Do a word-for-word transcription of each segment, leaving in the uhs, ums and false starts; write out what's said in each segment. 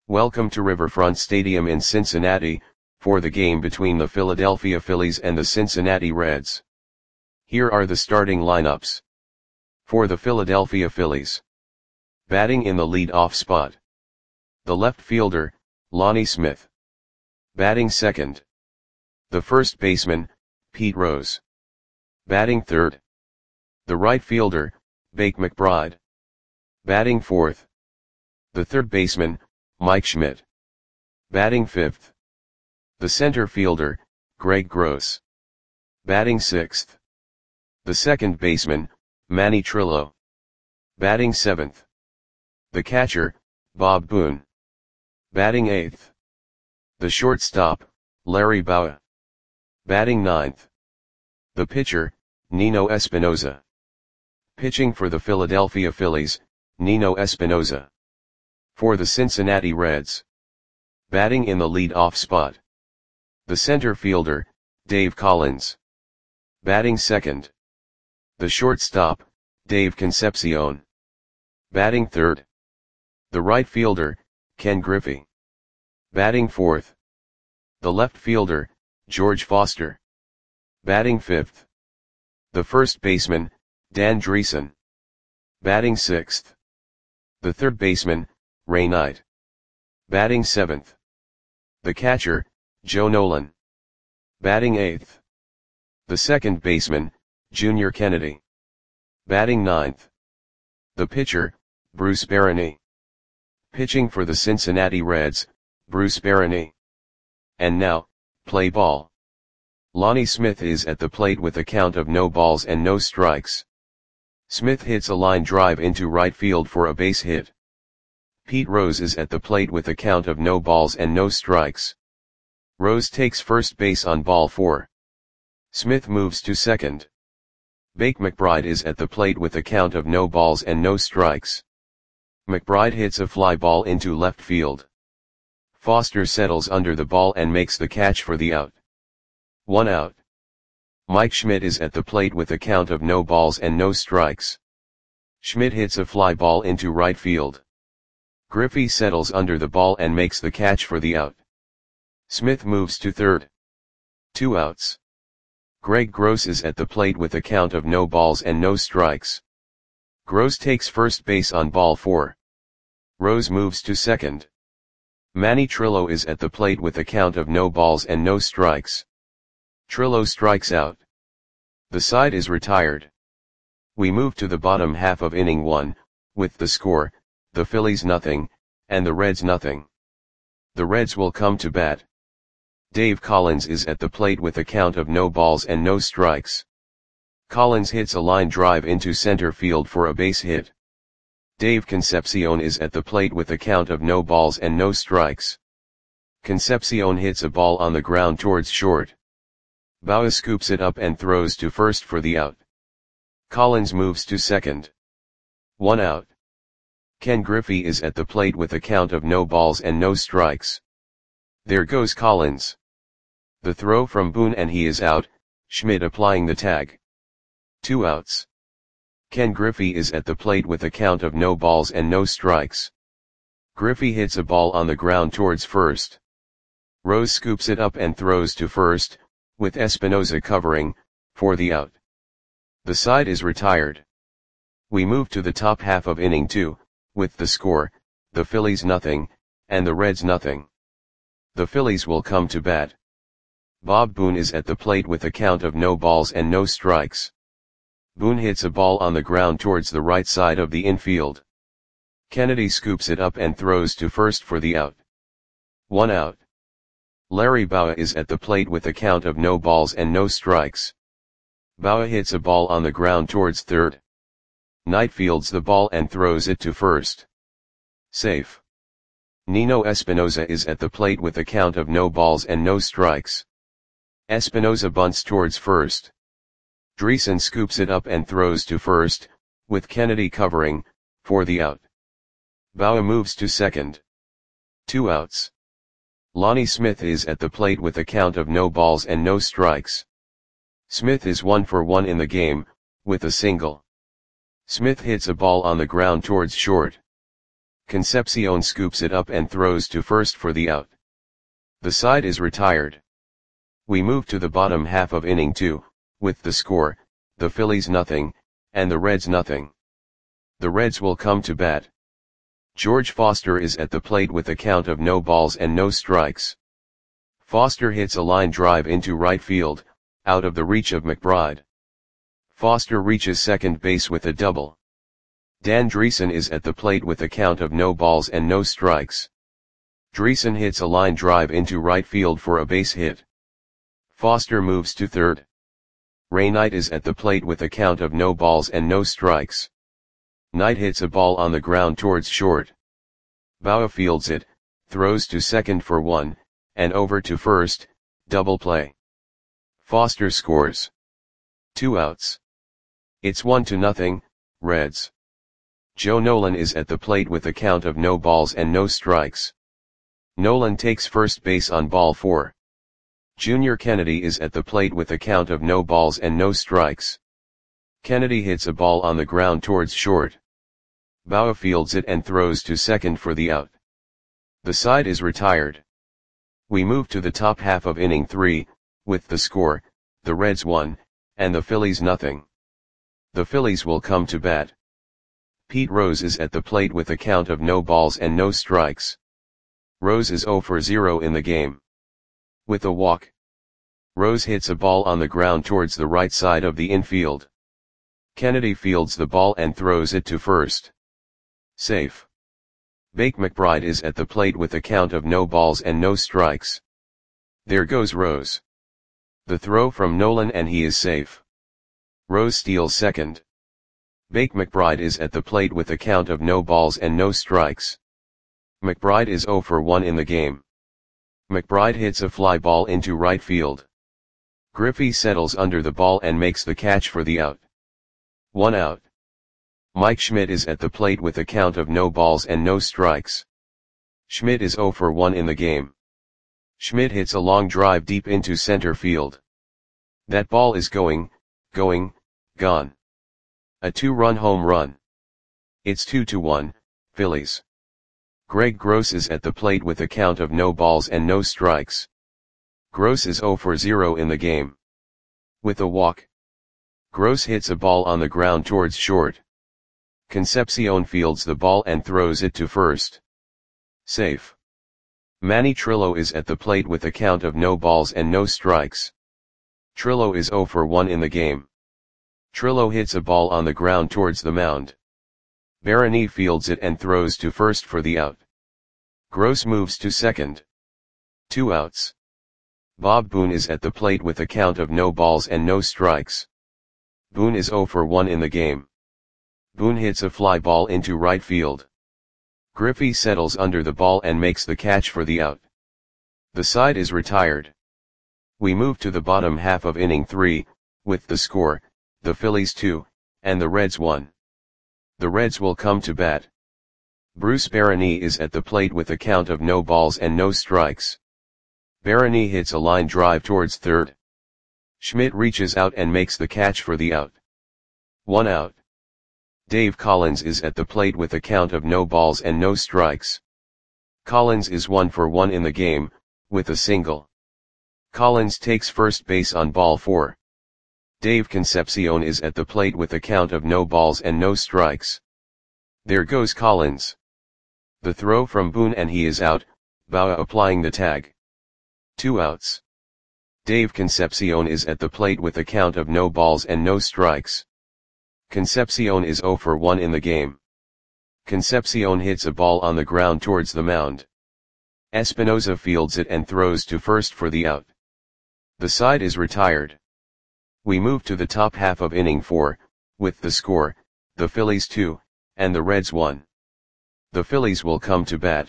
Welcome to Riverfront Stadium in Cincinnati, for the game between the Philadelphia Phillies and the Cincinnati Reds. Here are the starting lineups. For the Philadelphia Phillies. Batting in the lead-off spot. The left fielder, Lonnie Smith. Batting second. The first baseman, Pete Rose. Batting third. The right fielder, Bake McBride. Batting fourth. The third baseman, Mike Schmidt. Batting fifth. The center fielder, Greg Gross. Batting sixth. The second baseman, Manny Trillo. Batting seventh. The catcher, Bob Boone. Batting eighth. The shortstop, Larry Bowa. Batting ninth. The pitcher, Nino Espinosa. Pitching for the Philadelphia Phillies, Nino Espinosa. For the Cincinnati Reds. Batting in the lead-off spot. The center fielder, Dave Collins. Batting second. The shortstop, Dave Concepcion. Batting third. The right fielder, Ken Griffey. Batting fourth. The left fielder, George Foster. Batting fifth. The first baseman, Dan Dreesen. Batting sixth. The third baseman, Ray Knight. Batting seventh. The catcher, Joe Nolan. Batting eighth. The second baseman, Junior Kennedy. Batting ninth. The pitcher, Bruce Barany. Pitching for the Cincinnati Reds, Bruce Barany. And now, play ball. Lonnie Smith is at the plate with a count of no balls and no strikes. Smith hits a line drive into right field for a base hit. Pete Rose is at the plate with a count of no balls and no strikes. Rose takes first base on ball four. Smith moves to second. Bake McBride is at the plate with a count of no balls and no strikes. McBride hits a fly ball into left field. Foster settles under the ball and makes the catch for the out. One out. Mike Schmidt is at the plate with a count of no balls and no strikes. Schmidt hits a fly ball into right field. Griffey settles under the ball and makes the catch for the out. Smith moves to third. Two outs. Greg Gross is at the plate with a count of no balls and no strikes. Gross takes first base on ball four. Rose moves to second. Manny Trillo is at the plate with a count of no balls and no strikes. Trillo strikes out. The side is retired. We move to the bottom half of inning one, with the score, the Phillies nothing, and the Reds nothing. The Reds will come to bat. Dave Collins is at the plate with a count of no balls and no strikes. Collins hits a line drive into center field for a base hit. Dave Concepcion is at the plate with a count of no balls and no strikes. Concepcion hits a ball on the ground towards short. Bowa scoops it up and throws to first for the out. Collins moves to second. One out. Ken Griffey is at the plate with a count of no balls and no strikes. There goes Collins. The throw from Boone and he is out, Schmidt applying the tag. Two outs. Ken Griffey is at the plate with a count of no balls and no strikes. Griffey hits a ball on the ground towards first. Rose scoops it up and throws to first, with Espinosa covering, for the out. The side is retired. We move to the top half of inning two, with the score, the Phillies nothing, and the Reds nothing. The Phillies will come to bat. Bob Boone is at the plate with a count of no balls and no strikes. Boone hits a ball on the ground towards the right side of the infield. Kennedy scoops it up and throws to first for the out. One out. Larry Bowa is at the plate with a count of no balls and no strikes. Bowa hits a ball on the ground towards third. Knight fields the ball and throws it to first. Safe. Nino Espinosa is at the plate with a count of no balls and no strikes. Espinosa bunts towards first. Dreesen scoops it up and throws to first, with Kennedy covering, for the out. Bowa moves to second. Two outs. Lonnie Smith is at the plate with a count of no balls and no strikes. Smith is one for one in the game, with a single. Smith hits a ball on the ground towards short. Concepcion scoops it up and throws to first for the out. The side is retired. We move to the bottom half of inning two, with the score, the Phillies nothing, and the Reds nothing. The Reds will come to bat. George Foster is at the plate with a count of no balls and no strikes. Foster hits a line drive into right field, out of the reach of McBride. Foster reaches second base with a double. Dan Dreesen is at the plate with a count of no balls and no strikes. Dreesen hits a line drive into right field for a base hit. Foster moves to third. Ray Knight is at the plate with a count of no balls and no strikes. Knight hits a ball on the ground towards short. Bauer fields it, throws to second for one, and over to first, double play. Foster scores. Two outs. It's one to nothing, Reds. Joe Nolan is at the plate with a count of no balls and no strikes. Nolan takes first base on ball four. Junior Kennedy is at the plate with a count of no balls and no strikes. Kennedy hits a ball on the ground towards short. Bauer fields it and throws to second for the out. The side is retired. We move to the top half of inning three, with the score, the Reds one, and the Phillies nothing. The Phillies will come to bat. Pete Rose is at the plate with a count of no balls and no strikes. Rose is zero for zero in the game. With a walk, Rose hits a ball on the ground towards the right side of the infield. Kennedy fields the ball and throws it to first. Safe. Bake McBride is at the plate with a count of no balls and no strikes. There goes Rose. The throw from Nolan and he is safe. Rose steals second. Bake McBride is at the plate with a count of no balls and no strikes. McBride is zero for one in the game. McBride hits a fly ball into right field. Griffey settles under the ball and makes the catch for the out. One out. Mike Schmidt is at the plate with a count of no balls and no strikes. Schmidt is zero for one in the game. Schmidt hits a long drive deep into center field. That ball is going, going, gone. A two-run home run. It's two to one, Phillies. Greg Gross is at the plate with a count of no balls and no strikes. Gross is zero for zero in the game. With a walk, Gross hits a ball on the ground towards short. Concepcion fields the ball and throws it to first. Safe. Manny Trillo is at the plate with a count of no balls and no strikes. Trillo is zero for one in the game. Trillo hits a ball on the ground towards the mound. Barani fields it and throws to first for the out. Gross moves to second. Two outs. Bob Boone is at the plate with a count of no balls and no strikes. Boone is zero for one in the game. Boone hits a fly ball into right field. Griffey settles under the ball and makes the catch for the out. The side is retired. We move to the bottom half of inning three, with the score, the Phillies two, and the Reds one. The Reds will come to bat. Bruce Barani is at the plate with a count of no balls and no strikes. Barani hits a line drive towards third. Schmidt reaches out and makes the catch for the out. One out. Dave Collins is at the plate with a count of no balls and no strikes. Collins is one for one in the game, with a single. Collins takes first base on ball four. Dave Concepcion is at the plate with a count of no balls and no strikes. There goes Collins. The throw from Boone and he is out, Bauer applying the tag. Two outs. Dave Concepcion is at the plate with a count of no balls and no strikes. Concepcion is zero for one in the game. Concepcion hits a ball on the ground towards the mound. Espinoza fields it and throws to first for the out. The side is retired. We move to the top half of inning four, with the score, the Phillies two, and the Reds one. The Phillies will come to bat.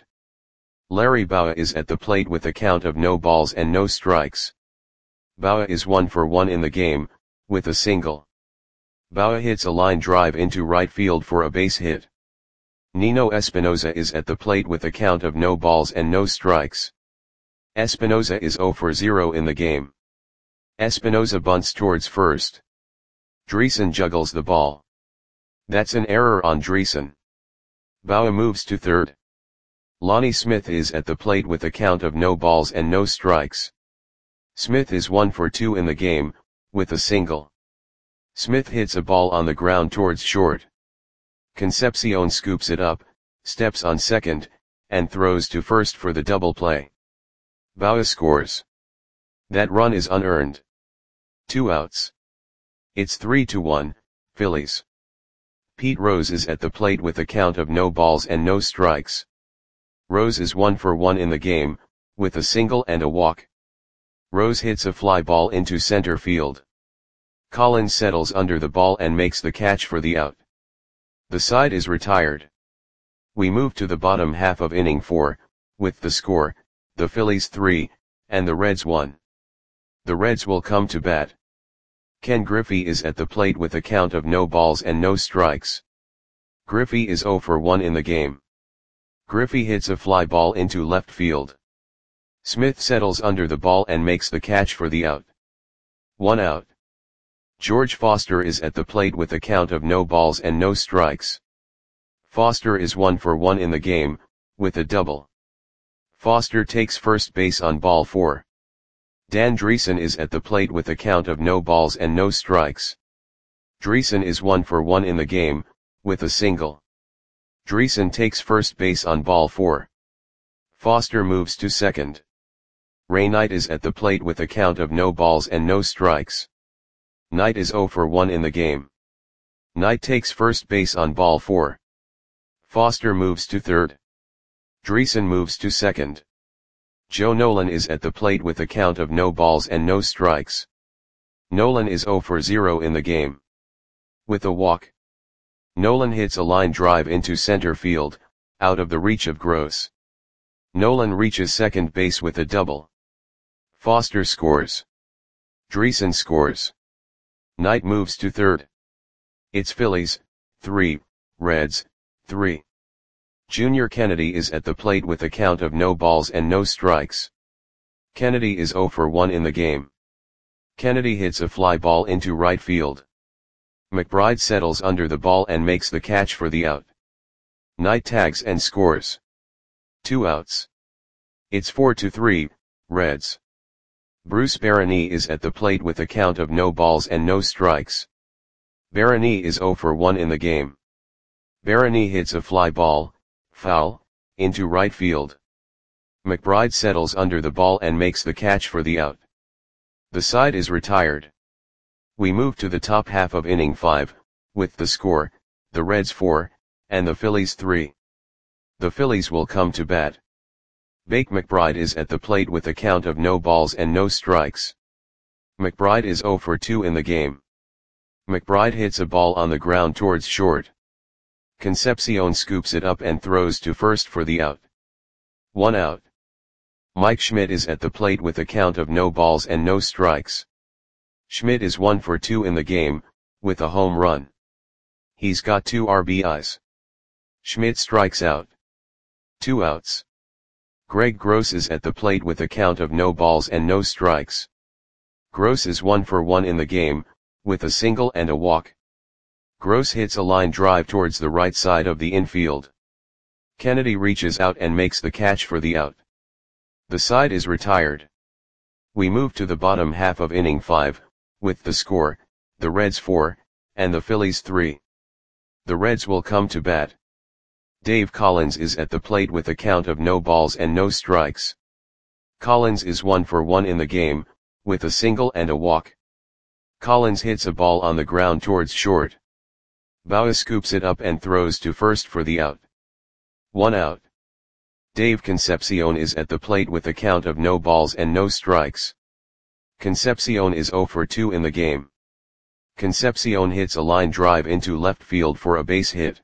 Larry Bauer is at the plate with a count of no balls and no strikes. Bauer is one for one in the game, with a single. Bauer hits a line drive into right field for a base hit. Nino Espinoza is at the plate with a count of no balls and no strikes. Espinoza is zero for zero in the game. Espinoza bunts towards first. Dreesen juggles the ball. That's an error on Dreesen. Bauer moves to third. Lonnie Smith is at the plate with a count of no balls and no strikes. Smith is one for two in the game, with a single. Smith hits a ball on the ground towards short. Concepcion scoops it up, steps on second, and throws to first for the double play. Bauer scores. That run is unearned. Two outs. It's three to one, Phillies. Pete Rose is at the plate with a count of no balls and no strikes. Rose is one for one in the game, with a single and a walk. Rose hits a fly ball into center field. Collins settles under the ball and makes the catch for the out. The side is retired. We move to the bottom half of inning four, with the score, the Phillies three, and the Reds one. The Reds will come to bat. Ken Griffey is at the plate with a count of no balls and no strikes. Griffey is zero for one in the game. Griffey hits a fly ball into left field. Smith settles under the ball and makes the catch for the out. One out. George Foster is at the plate with a count of no balls and no strikes. Foster is one for one in the game, with a double. Foster takes first base on ball four. Dan Dreesen is at the plate with a count of no balls and no strikes. Dreesen is one for one in the game, with a single. Dreesen takes first base on ball four. Foster moves to second. Ray Knight is at the plate with a count of no balls and no strikes. Knight is zero for one in the game. Knight takes first base on ball four. Foster moves to third. Dreesen moves to second. Joe Nolan is at the plate with a count of no balls and no strikes. Nolan is zero for zero in the game. With a walk. Nolan hits a line drive into center field, out of the reach of Gross. Nolan reaches second base with a double. Foster scores. Dreesen scores. Knight moves to third. It's Phillies, three, Reds, three. Junior Kennedy is at the plate with a count of no balls and no strikes. Kennedy is zero for one in the game. Kennedy hits a fly ball into right field. McBride settles under the ball and makes the catch for the out. Knight tags and scores. Two outs. It's four to three, Reds. Bruce Barany is at the plate with a count of no balls and no strikes. Barany is zero for one in the game. Barany hits a fly ball, foul, into right field. McBride settles under the ball and makes the catch for the out. The side is retired. We move to the top half of inning five, with the score, the Reds four, and the Phillies three. The Phillies will come to bat. Bake McBride is at the plate with a count of no balls and no strikes. McBride is zero for two in the game. McBride hits a ball on the ground towards short. Concepcion scoops it up and throws to first for the out. One out. Mike Schmidt is at the plate with a count of no balls and no strikes. Schmidt is one for two in the game, with a home run. He's got two R B Is. Schmidt strikes out. Two outs. Greg Gross is at the plate with a count of no balls and no strikes. Gross is one for one in the game, with a single and a walk. Gross hits a line drive towards the right side of the infield. Kennedy reaches out and makes the catch for the out. The side is retired. We move to the bottom half of inning five, with the score, the Reds four, and the Phillies three. The Reds will come to bat. Dave Collins is at the plate with a count of no balls and no strikes. Collins is one for one in the game, with a single and a walk. Collins hits a ball on the ground towards short. Bauer scoops it up and throws to first for the out. One out. Dave Concepcion is at the plate with a count of no balls and no strikes. Concepcion is zero for two in the game. Concepcion hits a line drive into left field for a base hit.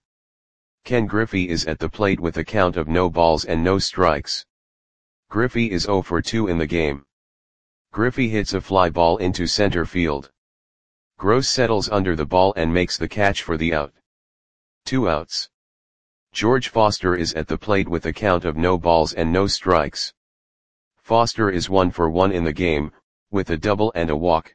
Ken Griffey is at the plate with a count of no balls and no strikes. Griffey is zero for two in the game. Griffey hits a fly ball into center field. Gross settles under the ball and makes the catch for the out. Two outs. George Foster is at the plate with a count of no balls and no strikes. Foster is one for one in the game, with a double and a walk.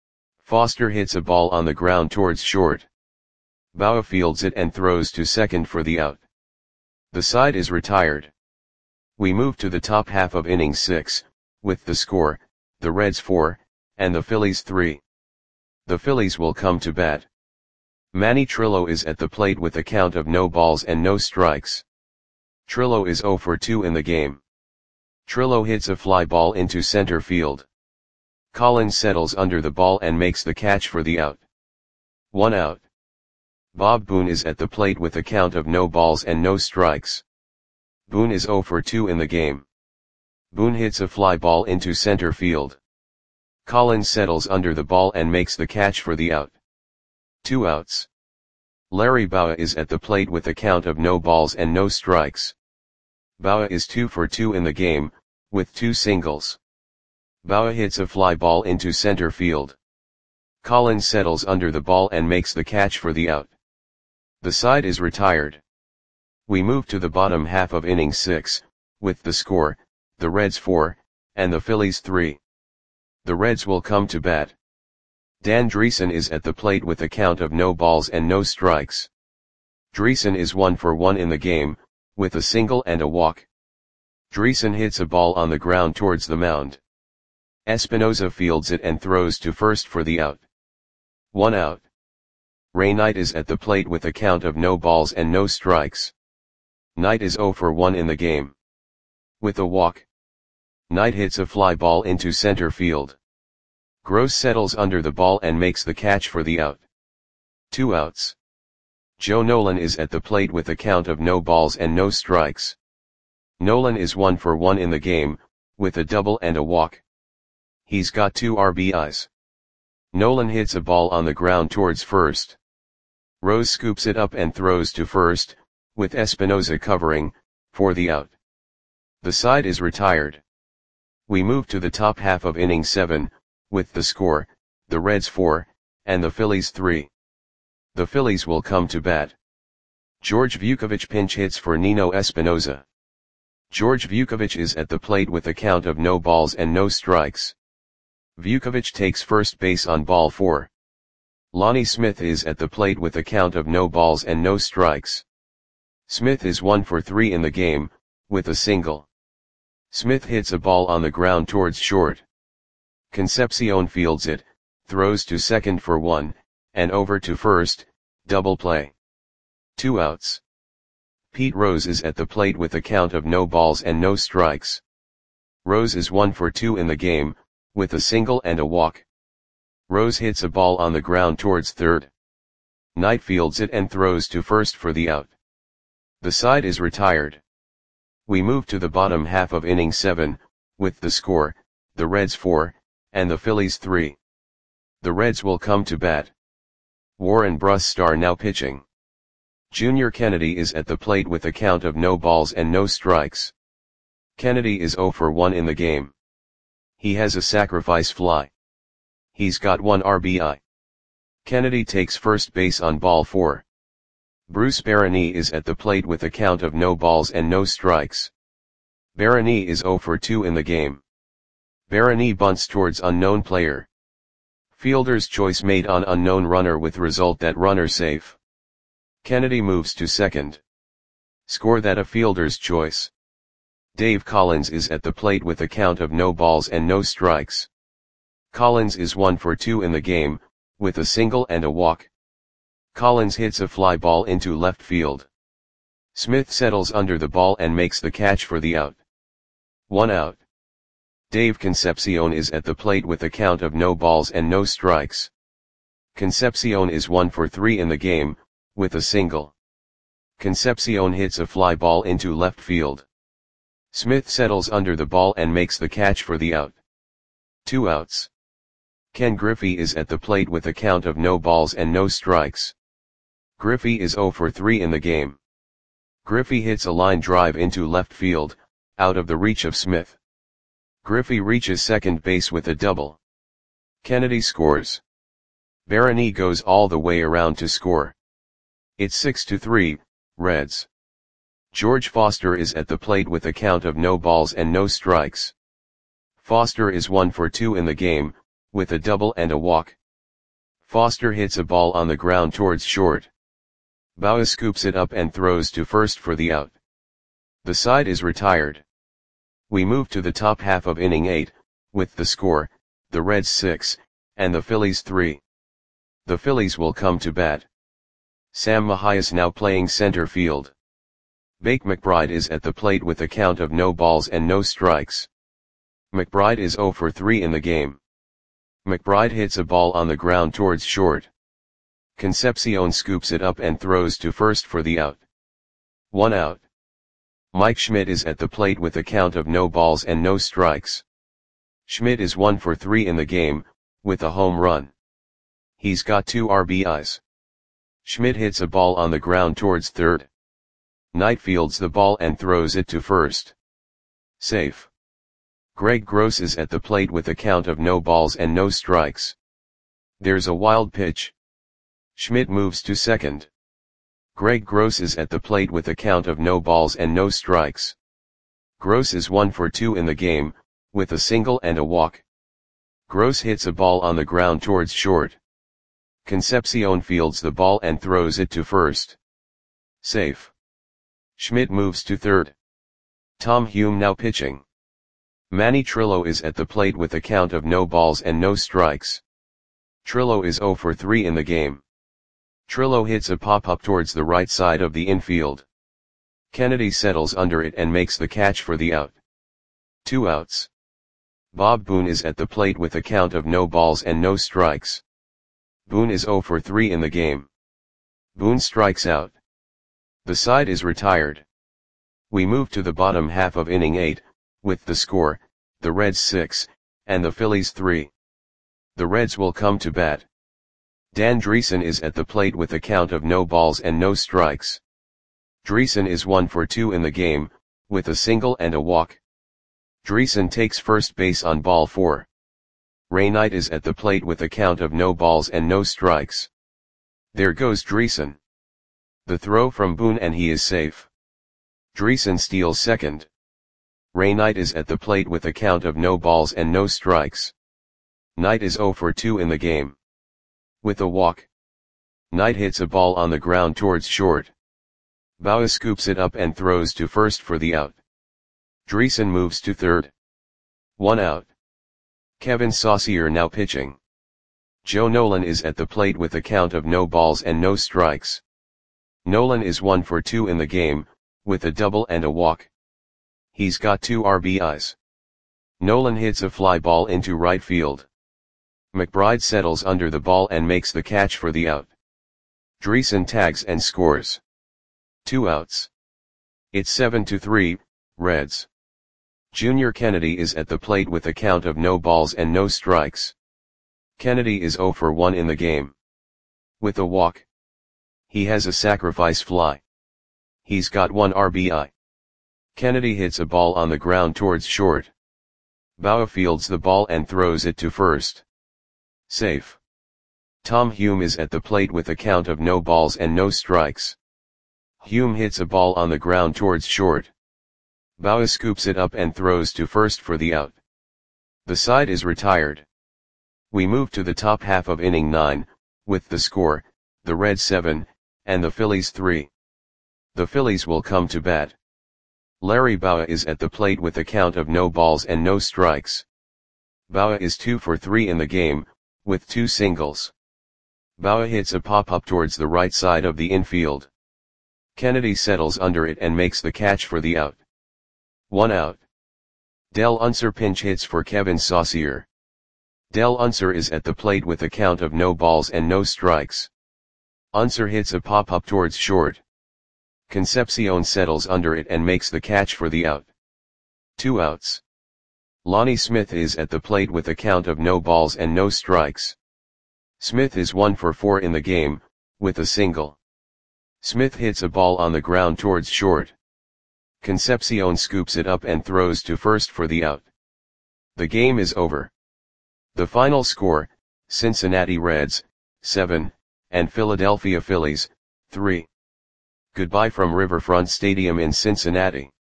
Foster hits a ball on the ground towards short. Bauer fields it and throws to second for the out. The side is retired. We move to the top half of inning six, with the score, the Reds four, and the Phillies three. The Phillies will come to bat. Manny Trillo is at the plate with a count of no balls and no strikes. Trillo is oh for two in the game. Trillo hits a fly ball into center field. Collins settles under the ball and makes the catch for the out. One out. Bob Boone is at the plate with a count of no balls and no strikes. Boone is oh for two in the game. Boone hits a fly ball into center field. Collins settles under the ball and makes the catch for the out. Two outs. Larry Bowa is at the plate with a count of no balls and no strikes. Bowa is two for two in the game, with two singles. Bowa hits a fly ball into center field. Collins settles under the ball and makes the catch for the out. The side is retired. We move to the bottom half of inning six, with the score, the Reds four, and the Phillies three. The Reds will come to bat. Dan Dreesen is at the plate with a count of no balls and no strikes. Dreesen is one for one in the game, with a single and a walk. Dreesen hits a ball on the ground towards the mound. Espinoza fields it and throws to first for the out. One out. Ray Knight is at the plate with a count of no balls and no strikes. Knight is oh for one in the game. With a walk. Knight hits a fly ball into center field. Gross settles under the ball and makes the catch for the out. Two outs. Joe Nolan is at the plate with a count of no balls and no strikes. Nolan is one for one in the game, with a double and a walk. He's got two R B Is. Nolan hits a ball on the ground towards first. Rose scoops it up and throws to first, with Espinoza covering, for the out. The side is retired. We move to the top half of inning seven, with the score, the Reds four, and the Phillies three. The Phillies will come to bat. George Vukovich pinch hits for Nino Espinoza. George Vukovich is at the plate with a count of no balls and no strikes. Vukovich takes first base on ball four. Lonnie Smith is at the plate with a count of no balls and no strikes. Smith is one for three in the game, with a single. Smith hits a ball on the ground towards short. Concepcion fields it, throws to second for one, and over to first, double play. Two outs. Pete Rose is at the plate with a count of no balls and no strikes. Rose is one for two in the game, with a single and a walk. Rose hits a ball on the ground towards third. Knight fields it and throws to first for the out. The side is retired. We move to the bottom half of inning seven, with the score, the Reds four, and the Phillies three. The Reds will come to bat. Warren Brusstar now pitching. Junior Kennedy is at the plate with a count of no balls and no strikes. Kennedy is oh for one in the game. He has a sacrifice fly. He's got one R B I. Kennedy takes first base on ball four. Bruce Barany is at the plate with a count of no balls and no strikes. Barany is oh for two in the game. Barany bunts towards unknown player. Fielder's choice made on unknown runner with result that runner safe. Kennedy moves to second. Score that a fielder's choice. Dave Collins is at the plate with a count of no balls and no strikes. Collins is one for two in the game, with a single and a walk. Collins hits a fly ball into left field. Smith settles under the ball and makes the catch for the out. One out. Dave Concepcion is at the plate with a count of no balls and no strikes. Concepcion is one for three in the game, with a single. Concepcion hits a fly ball into left field. Smith settles under the ball and makes the catch for the out. Two outs. Ken Griffey is at the plate with a count of no balls and no strikes. Griffey is oh for three in the game. Griffey hits a line drive into left field, out of the reach of Smith. Griffey reaches second base with a double. Kennedy scores. Barany goes all the way around to score. It's six to three, Reds. George Foster is at the plate with a count of no balls and no strikes. Foster is one for two in the game, with a double and a walk. Foster hits a ball on the ground towards short. Bowa scoops it up and throws to first for the out. The side is retired. We move to the top half of inning eight, with the score, the Reds six, and the Phillies three. The Phillies will come to bat. Sam Mahias now playing center field. Bake McBride is at the plate with a count of no balls and no strikes. McBride is zero for three in the game. McBride hits a ball on the ground towards short. Concepcion scoops it up and throws to first for the out. One out. Mike Schmidt is at the plate with a count of no balls and no strikes. Schmidt is one for three in the game, with a home run. He's got two R B Is. Schmidt hits a ball on the ground towards third. Knight fields the ball and throws it to first. Safe. Greg Gross is at the plate with a count of no balls and no strikes. There's a wild pitch. Schmidt moves to second. Greg Gross is at the plate with a count of no balls and no strikes. Gross is one for two in the game, with a single and a walk. Gross hits a ball on the ground towards short. Concepcion fields the ball and throws it to first. Safe. Schmidt moves to third. Tom Hume now pitching. Manny Trillo is at the plate with a count of no balls and no strikes. Trillo is zero for three in the game. Trillo hits a pop-up towards the right side of the infield. Kennedy settles under it and makes the catch for the out. Two outs. Bob Boone is at the plate with a count of no balls and no strikes. Boone is zero for three in the game. Boone strikes out. The side is retired. We move to the bottom half of inning eight, with the score, the Reds six, and the Phillies three. The Reds will come to bat. Dan Dreesen is at the plate with a count of no balls and no strikes. Dreesen is one for two in the game, with a single and a walk. Dreesen takes first base on ball four. Ray Knight is at the plate with a count of no balls and no strikes. There goes Dreesen. The throw from Boone and he is safe. Dreesen steals second. Ray Knight is at the plate with a count of no balls and no strikes. Knight is zero for two in the game. With a walk. Knight hits a ball on the ground towards short. Bauer scoops it up and throws to first for the out. Dreesen moves to third. One out. Kevin Saucier now pitching. Joe Nolan is at the plate with a count of no balls and no strikes. Nolan is one for two in the game, with a double and a walk. He's got two R B Is. Nolan hits a fly ball into right field. McBride settles under the ball and makes the catch for the out. Dreesen tags and scores. Two outs. It's seven to three, Reds. Junior Kennedy is at the plate with a count of no balls and no strikes. Kennedy is zero for one in the game. With a walk. He has a sacrifice fly. He's got one R B I. Kennedy hits a ball on the ground towards short. Bauer fields the ball and throws it to first. Safe. Tom Hume is at the plate with a count of no balls and no strikes. Hume hits a ball on the ground towards short. Bauer scoops it up and throws to first for the out. The side is retired. We move to the top half of inning nine, with the score, the Reds seven, and the Phillies three. The Phillies will come to bat. Larry Bauer is at the plate with a count of no balls and no strikes. Bauer is two for three in the game, with two singles. Bauer hits a pop-up towards the right side of the infield. Kennedy settles under it and makes the catch for the out. One out. Del Unser pinch hits for Kevin Saucier. Del Unser is at the plate with a count of no balls and no strikes. Unser hits a pop-up towards short. Concepcion settles under it and makes the catch for the out. Two outs. Lonnie Smith is at the plate with a count of no balls and no strikes. Smith is one for four in the game, with a single. Smith hits a ball on the ground towards short. Concepcion scoops it up and throws to first for the out. The game is over. The final score, Cincinnati Reds, seven, and Philadelphia Phillies, three. Goodbye from Riverfront Stadium in Cincinnati.